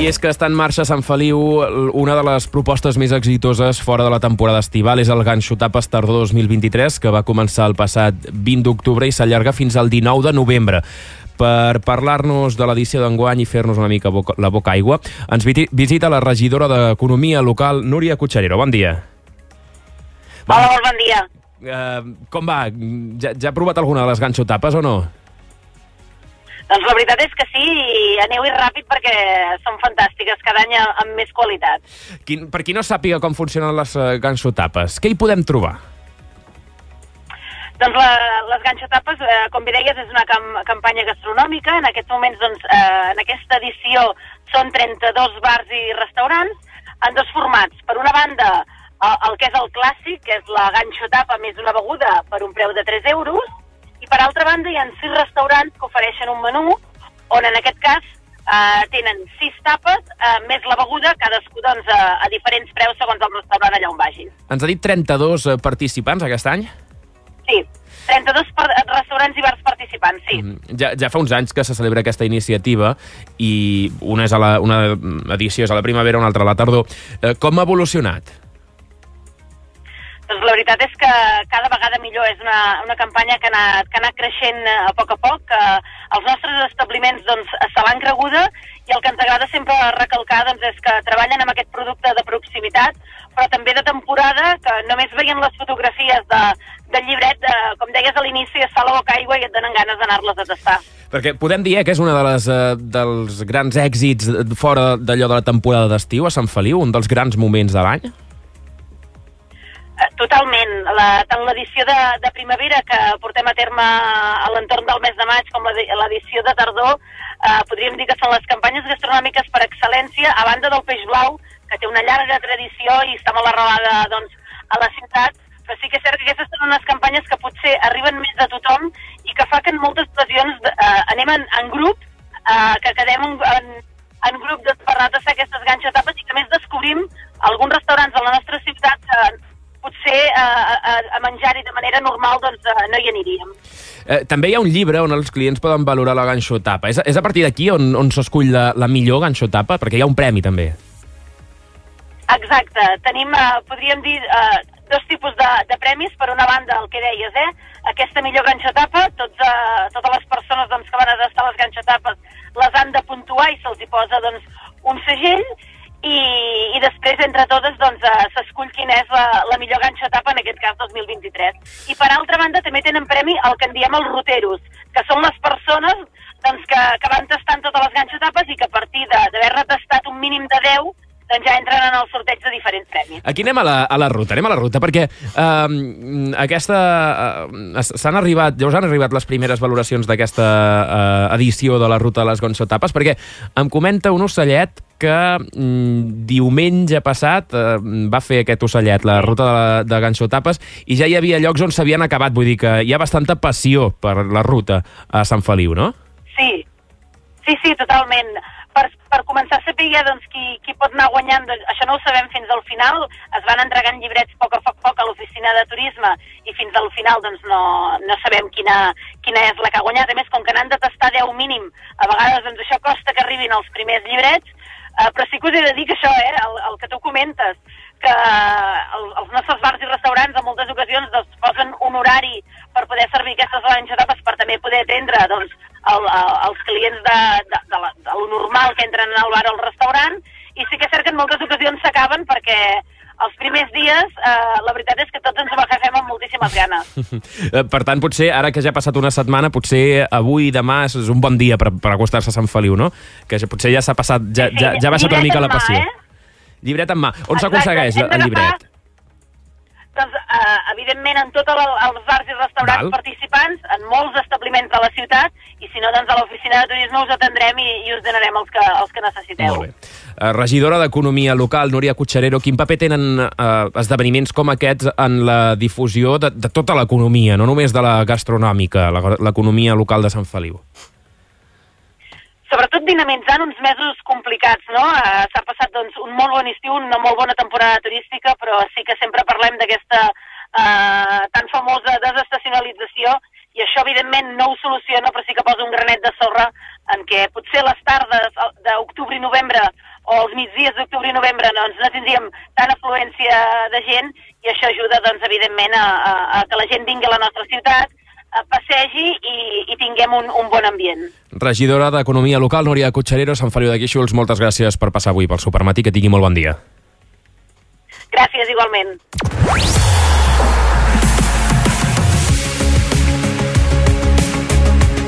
I és que està en marxa a Sant Feliu una de les propostes més exitoses fora de la temporada estival. És el Ganxo Tapes Tardor 2023, que va començar el passat 20 d'octubre i s'allarga fins al 19 de novembre. Per parlar-nos de l'edició d'enguany i fer-nos una mica la boca aigua, ens visita la regidora d'Economia Local, Núria Cotxarero. Bon dia. Hola, molt bon dia. Com va? Ja ha provat alguna de les Ganxo Tapes o no? Doncs la veritat és que sí, i aneu-hi ràpid perquè són fantàstiques, cada any amb més qualitat. Per qui no sàpiga com funcionen les Ganxo Tapes, què hi podem trobar? Doncs les Ganxo Tapes, com bé deies, és una campanya gastronòmica. En aquests moments, doncs, en aquesta edició són 32 bars i restaurants en dos formats. Per una banda, el que és el clàssic, que és la Ganxo Tapa més una beguda per un preu de 3 euros, i per altra banda hi ha 6 restaurants que ofereixen un menú on en aquest cas tenen 6 tapes més la beguda, cadascú doncs, a diferents preus segons el restaurant allà on vagin. Ens ha dit 32 participants aquest any? Sí, 32 restaurants i bars participants, sí. Ja fa uns anys que se celebra aquesta iniciativa i una edició és a la primavera, una altra a la tardor. Com ha evolucionat? Doncs la veritat és que cada vegada millor. És una campanya que ha anat creixent a poc. Els nostres establiments doncs, se l'han creguda i el que ens agrada sempre recalcar doncs, és que treballen amb aquest producte de proximitat, però també de temporada, que només veient les fotografies del llibret, com deies a l'inici, es fa la boca aigua i et donen ganes d'anar-les a tastar. Perquè podem dir que és una dels grans èxits fora d'allò de la temporada d'estiu a Sant Feliu, un dels grans moments de l'any? Totalment. Tant l'edició de primavera, que portem a terme a l'entorn del mes de maig, com l'edició de tardor, podríem dir que són les campanyes gastronòmiques per excel·lència, a banda del peix blau, que té una llarga tradició i està molt arrelada doncs, a la ciutat, però sí que és cert que aquestes són unes campanyes que potser arriben més de tothom i que fa que en moltes ocasions anem en grup, que quedem en grup per anar a fer aquestes Ganxo Tapes i que a més descobrim alguns restaurants de la nostra ciutat que potser a menjar-hi de manera normal doncs, no hi aniríem. També hi ha un llibre on els clients poden valorar la Ganxo Tapa. És a partir d'aquí on s'escull la millor Ganxo Tapa? Perquè hi ha un premi, també. Exacte. Tenim, podríem dir, dos tipus de premis. Per una banda, el que deies, aquesta millor Ganxo Tapa, totes les persones doncs, que van a tastar les Ganxo Tapes les han de puntuar i se'ls hi posa doncs, un segell. I després, entre totes, doncs, s'escull quina és la millor Ganxo Tapa, en aquest cas 2023. I per altra banda també tenen premi el que en diem els roteros, que són les persones doncs, que van tastant totes les Ganxo Tapes i que a partir d'haver-ne tastat un mínim de 10 doncs ja entren en el sorteig de diferents premis. Aquí anem a la ruta, perquè us han arribat les primeres valoracions d'aquesta edició de la ruta de les Ganxo Tapes, perquè em comenta un ocellet que diumenge passat va fer aquest ocellet, la ruta de Ganxo Tapes, i ja hi havia llocs on s'havien acabat, vull dir que hi ha bastanta passió per la ruta a Sant Feliu, no? Sí, totalment. Per començar a saber doncs, qui pot anar guanyant, doncs, això no ho sabem fins al final. Es van entregant llibrets a poc a l'oficina de turisme i fins al final doncs, no sabem quina és la que ha guanyat. A més, com que n'han de tastar 10 mínim, a vegades doncs, això costa que arribin els primers llibrets, però sí que us he de dir que això, el que tu comentes, que els nostres bars i restaurants en moltes ocasions doncs, posen un horari per poder servir aquestes Ganxo Tapes per també poder atendre doncs, els clients de lo normal que entren al bar o al restaurant, i sí que és cert que en moltes ocasions s'acaben perquè els primers dies la veritat és que tots ens ho agafem amb moltíssimes ganes. Per tant, potser, ara que ja ha passat una setmana, potser avui, demà és un bon dia per acostar-se a Sant Feliu, no? Que potser ja s'ha passat, ja ha baixat una mica la passió. Llibret en mà. On s'aconsegueix el llibret? Doncs, evidentment, en tots els bars i restaurants participants, en molts establiments de la ciutat, i si no, doncs a l'oficina de turisme us atendrem i us donarem els que necessiteu. Molt bé. Regidora d'Economia Local, Núria Cotxarero, quin paper tenen esdeveniments com aquests en la difusió de tota l'economia, no només de la gastronòmica, l'economia local de Sant Feliu? Sobretot dinamitzant uns mesos complicats, no? S'ha passat doncs, un molt bon estiu, una molt bona temporada turística, però sí que sempre parlem d'aquesta tan famosa desestacionalització, i això evidentment no ho soluciona, però sí que posa un granet de sorra en què potser les tardes d'octubre i novembre o els migdies d'octubre i novembre doncs, no tindríem tant afluència de gent i això ajuda, doncs, evidentment, a que la gent vingui a la nostra ciutat, passegi i tinguem un bon ambient. Regidora d'Economia Local, Núria Cotxarero, Sant Feliu de Guíxols, moltes gràcies per passar avui pel Supermatí, que tingui molt bon dia. Gràcies, igualment.